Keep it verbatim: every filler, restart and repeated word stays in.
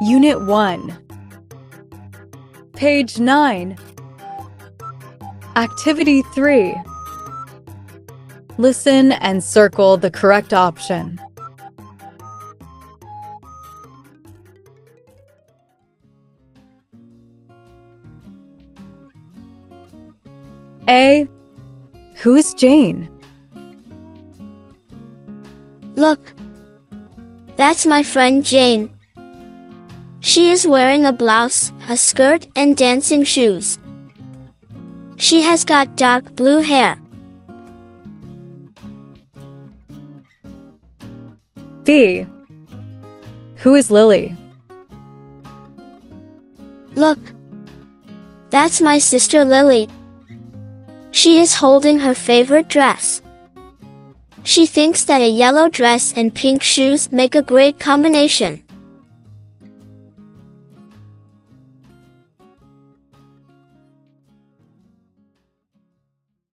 Unit one. Page nine. Activity three. Listen and circle the correct option. A. Who is Jane? Look, that's my friend Jane. She is wearing a blouse, a skirt, and dancing shoes. She has got dark blue hair. B. Who is Lily? Look, that's my sister Lily. She is holding her favorite dress. She thinks that a yellow dress and pink shoes make a great combination.